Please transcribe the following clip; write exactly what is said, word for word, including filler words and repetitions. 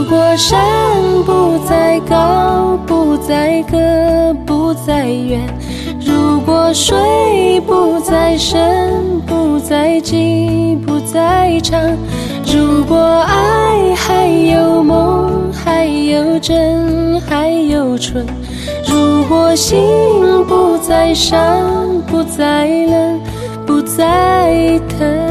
如果山不再高，不再高，不再远，如果水不再深，不再近，不再长，如果爱还有梦，还有真，还有纯，如果心不再伤，不再冷，不再疼。